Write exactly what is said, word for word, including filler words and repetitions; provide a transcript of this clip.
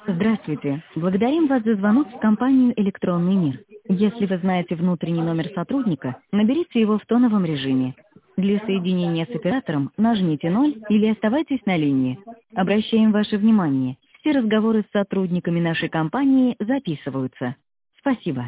Здравствуйте. Благодарим вас за звонок в компанию «Электронный мир». Если вы знаете внутренний номер сотрудника, наберите его в тоновом режиме. Для соединения с оператором нажмите ноль или оставайтесь на линии. Обращаем ваше внимание. Все разговоры с сотрудниками нашей компании записываются. Спасибо.